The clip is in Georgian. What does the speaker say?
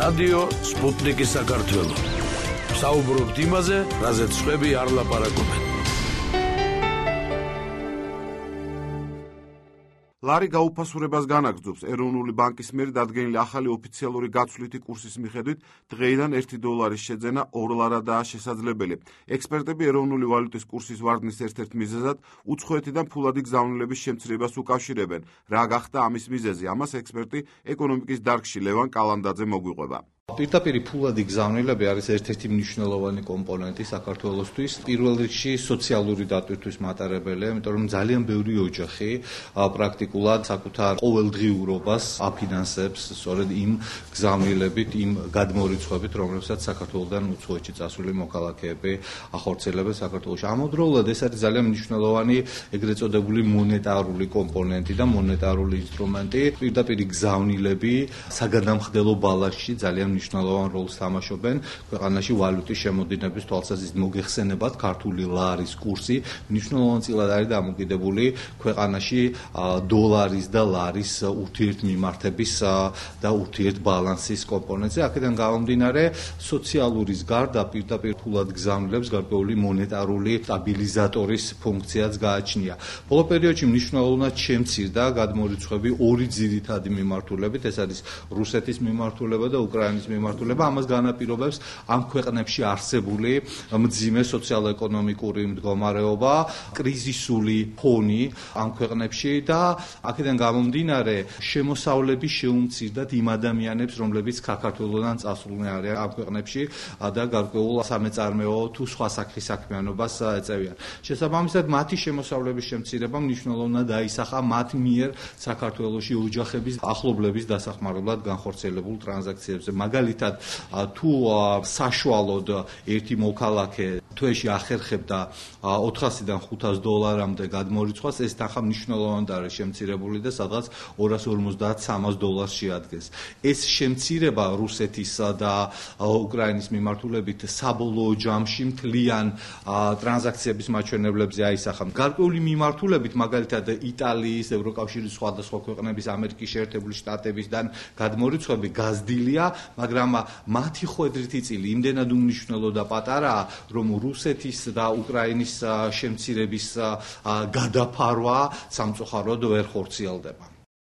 რადიო სპუტნიკი საქართველო. საუბრობთ იმაზე, რაზეც სხვები არ ლაპარაკობენ. ლარი გაუფასურებას განაგრძობს ეროვნული ბანკის მიერ დადგენილი ახალი ოფიციალური გაცვლითი კურსის მიხედვით დღეიდან $1 შეძენა 2 ლარადაა შესაძლებელი. ექსპერტები ეროვნული ვალუტის კურსის ვარდნის ერთ-ერთ მიზეზად უცხოეთიდან ფულადი გზავნილების შემცირებას უკავშირებენ. რა გახდა ამის მიზეზი? ამას ექსპერტი ეკონომიკის დარგში ლევან კალანდაძე მოგვიყვება. პირდაპირ ფულადი გზავნილები არის ერთ-ერთი მნიშვნელოვანი კომპონენტი საქართველოსთვის. პირველ რიგში სოციალური დატვირთვის მატარებელია, იმიტომ რომ ძალიან ბევრი ოჯახი პრაქტიკულად საკუთარ ყოველდღიურობას აფინანსებს სწორედ იმ გზავნილებით, იმ გადმორიცხვებით, რომლებსაც საქართველოსთან უცხოეთში წასული მოქალაქეები ახორციელებენ საქართველოში. ამავდროულად ეს არის ძალიან მნიშვნელოვანი ეგრეთ წოდებული მონეტარული კომპონენტი და მონეტარული ინსტრუმენტი. პირდაპირ გზავნილები საგადამხდელო ბალანსში ძალიან მნიშვნელოვან როლს თამაშობენ ქვეყანაში ვალუტის შემოდინების თვალსაზრისით. მოგეხსენებათ, ქართული ლარის კურსი მნიშვნელოვანწილად არის დამოკიდებული ქვეყანაში დოლარის და ლარის ურთიერთმიმართების და ურთიერთბალანსის კომპონენტზე. აქედან გამომდინარე, სოციალურის გარდა პირდაპირ ფულად გზავნილებს გარკვეული მონეტარული სტაბილიზატორის ფუნქციაც გააჩნია. ბოლო პერიოდში მნიშვნელოვნად შემცირდა გადმორიცხვები ორი ძირითადი მიმართულებით, ეს არის რუსეთის მიმართულება და უკრაინის მიმართულება. ამას განაპირობებს ამ ქვეყნებში არსებული მძიმე სოციალ-ეკონომიკური მდგომარეობა, კრიზისული ფონი ამ ქვეყნებში და აქედან გამომდინარე შემოსავლების შეუმცირდად იმ ადამიანებს, რომლებიც საქართველოსთან წასულნი არიან ამ ქვეყნებში და გარკვეულ სამეწარმეო თუ სხვა საკითხის საქმიანობას ეწევიან. შესაბამისად, მათი შემოსავლების შემცირება მნიშვნელოვნად დაისახა მათ მიერ საქართველოში ოჯახების ახლობლების დასახმარებლად განხორციელებულ ტრანზაქციებზე. მაგალითად, თუ საშუალოდ ერთი მოქალაქე თვეში ახერხებდა $400-დან $500 გადმორიცხვას, ეს თანხა მნიშვნელოვნად არის შემცირებული და სადღაც $250-300 შეადგენს. ეს შემცირება რუსეთისა და უკრაინის მიმართულებით საბოლოო ჯამში მთლიან ტრანზაქციების მაჩვენებლებზე აისახა. გარკვეული მიმართულებით, მაგალითად იტალიის, ევროკავშირის სხვადასხვა ქვეყნების, ამერიკის შეერთებული შტატებისგან გადმორიცხვები გაზრდილია, მაგრამ მათი ხვედრითი წილი იმდენად უმნიშვნელო და პატარაა, რომ რუსეთის და უკრაინის შემცირების გადაფარვა სამწუხაროდ ვერ ხორციელდება.